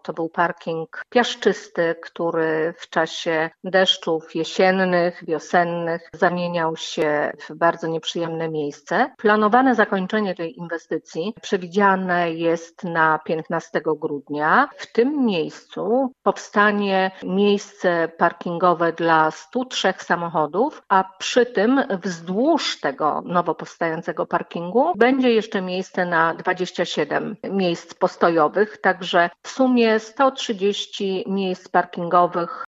To był parking piaszczysty, który w czasie deszczów jesiennych, wiosennych zamieniał się w bardzo nieprzyjemne miejsce. Planowane zakończenie tej inwestycji przewidziane jest na 15 grudnia. W tym miejscu powstanie miejsce parkingowe dla 103 samochodów, a przy tym wzdłuż tego nowo powstającego parkingu będzie jeszcze miejsce na 27 miejsc postojowych, także w sumie 130 miejsc parkingowych